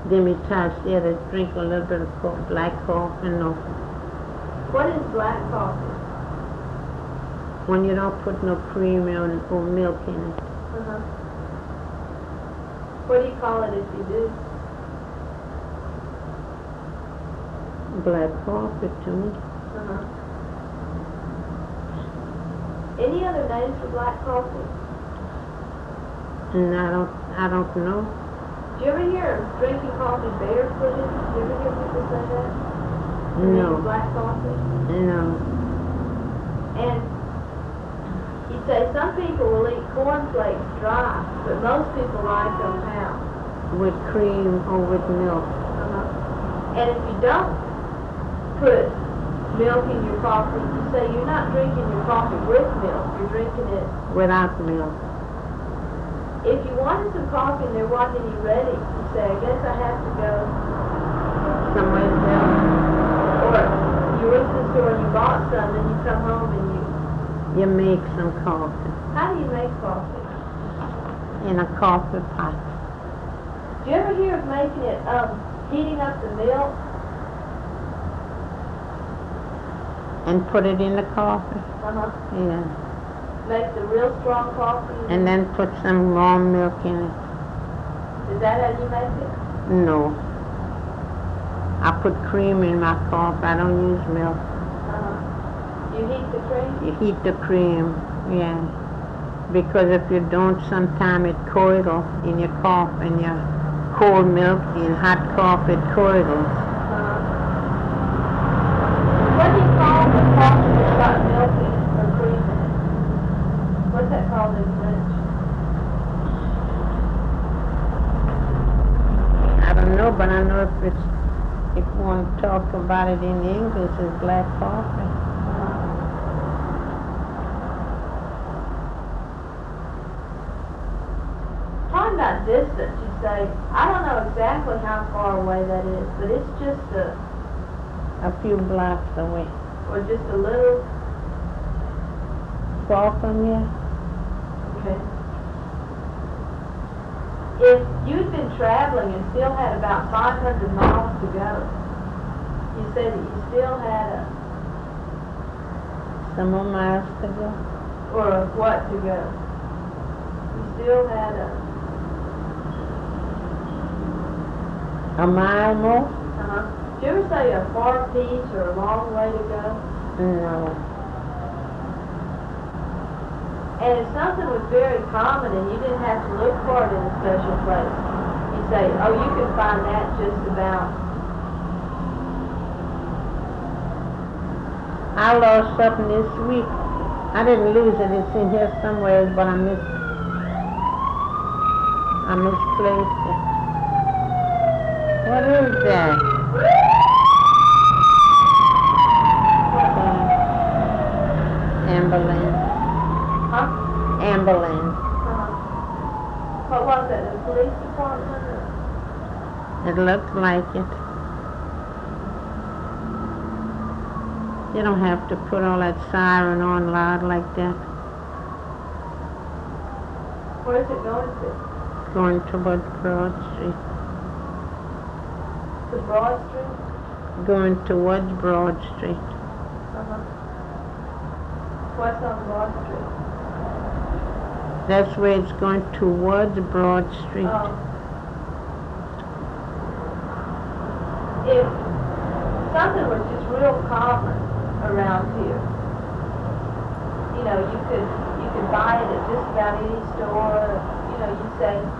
Demi-tasse there to drink a little bit of black coffee. No. What is black coffee? When you don't put no cream or milk in it. Uh-huh. What do you call it if you do? Black coffee to me. Uh-huh. Any other names for black coffee? And I don't know. Do you ever hear of drinking coffee barefooted? Do you ever hear people say that? No. Black coffee? No. And you say some people will eat cornflakes dry, but most people like them how? With cream or with milk. Uh-huh. And if you don't put milk in your coffee, you say you're not drinking your coffee with milk, you're drinking it Without milk. if you wanted some coffee and there wasn't any ready, you say, I guess I have to go Somewhere else. or you went to the store and you bought some and you come home and You make some coffee how do you make coffee? in a coffee pot. Do you ever hear of making it, heating up the milk? And put it in the coffee. Uh-huh. Yeah. Make the real strong coffee? And then put some warm milk in it. Is that how you make it? No. I put cream in my coffee. I don't use milk. Uh-huh. You heat the cream? You heat the cream, yeah. Because if you don't, sometime it curdles in your coffee, in your cold milk, in hot coffee, it curdles. What do you call the coffee that's got milk in it or cream in it? What's that called in French? I don't know, but I know if you want to talk about it in English, it's black coffee. Talking about distance, you say, I don't know exactly how far away that is, but it's just A few blocks away. or just a little, Far from here? okay. If you'd been traveling and still had about 500 miles to go, you said that you still had Some more miles to go. or what to go? You still had A mile more? do you ever say a far piece or a long way to go? No. And if something was very common and you didn't have to look for it in a special place, you say, oh, you can find that just about. I lost something this week. I didn't lose it. It's in here somewhere, but I misplaced it. What is that? Ambulance. Huh? Ambulance. What was it, the police department? It looks like it. You don't have to put all that siren on loud like that. Where is it going to? Going toward Broad Street. To Broad Street? Going towards Broad Street. What's on Broad Street? That's where it's going towards Broad Street. Oh. If something was just real common around here, you know, you could buy it at just about any store, you know, you'd say,